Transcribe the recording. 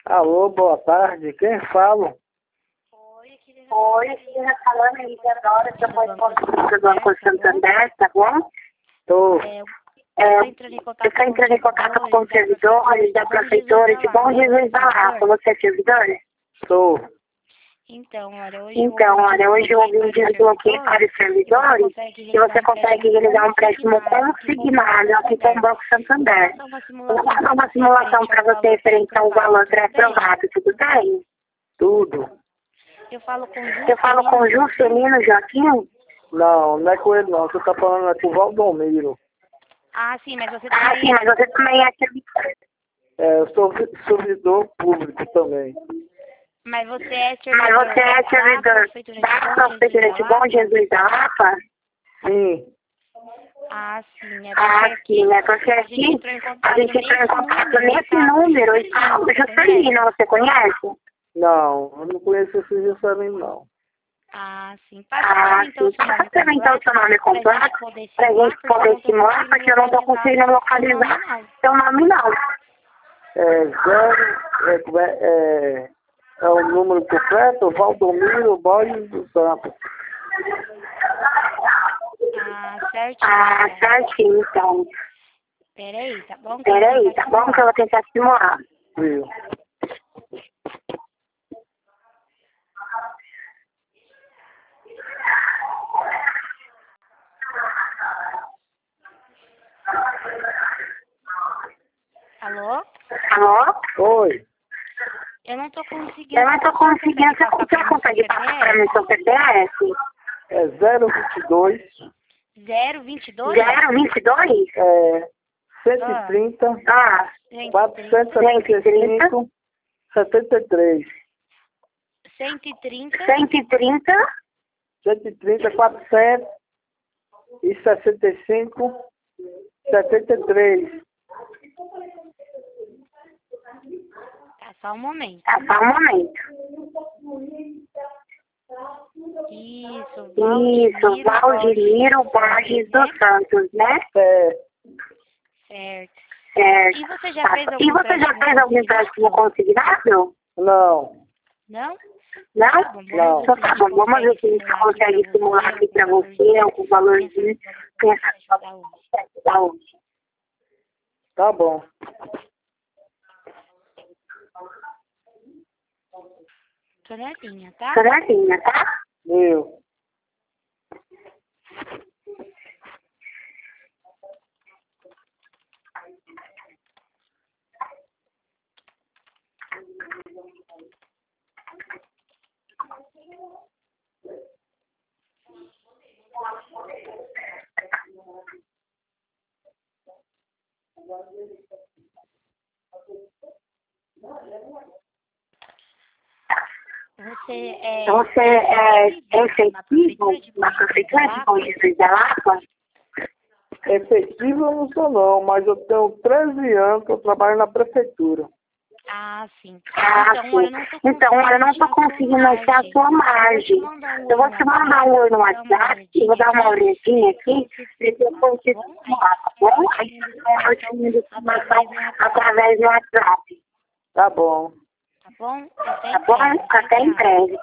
Alô, boa tarde. Quem fala? Oi, aqui tá falando aí agora que eu vou do Banco Santander, tá bom? Tô. Eu tô entrando em contato com os servidores da prefeitura de Bom Jesus da Lapa. Você é servidor? Tô. Então, olha, hoje eu ouvi um desbloqueio para os servidores e você consegue realizar um empréstimo consignado aqui com o Banco Santander. Eu vou fazer uma simulação para você referente ao valor pré-aprovado, tudo bem? Tudo. Eu falo com o Juscelino Joaquim? Não é com ele não. Você tá falando com o Valdomiro. Sim, mas você também é servidor. Eu sou servidor público também. Mas você é servidor da Prefeitura de Bom Jesus da Lapa? Sim. Sim, é porque aqui a gente entrou em contato nesse número e fala do Juscelino, você conhece? Não, eu não conheço esse Juscelino não. Sim. Pode então o seu nome completo pra gente poder simular, porque eu não tô conseguindo localizar seu nome não. É o número completo, Valdomiro Borges dos Santos. Certinho, então. Peraí, tá bom? Que eu vou tentar simular. Viu? Alô? Oi. Eu não tô conseguindo. Você consegue passar pra mim seu CPF? É 022. 022? 130. 475. 73. 130, 400 e 65, 73. Tá, só um momento. Isso, Valdomiro Borges dos Santos, né? Certo. E você já fez algum empréstimo consignado? Não? Não? Não. Então tá bom, vamos ver se a gente consegue simular aqui pra você algum valorzinho pra ajudar hoje. Tá bom. Sonetinha, tá? Meu. Você é efetivo na Prefeitura de Bom Jesus da Lapa? Efetivo eu não sou não, mas eu tenho 13 anos que eu trabalho na prefeitura. Sim. Então, olha, eu não tô conseguindo achar a sua margem. Eu vou te mandar um oi no WhatsApp, eu vou dar uma olhadinha aqui, e depois você simular, tá bom? Aí eu te mando informação através do WhatsApp. Tá bom. Tá bom? Até em breve.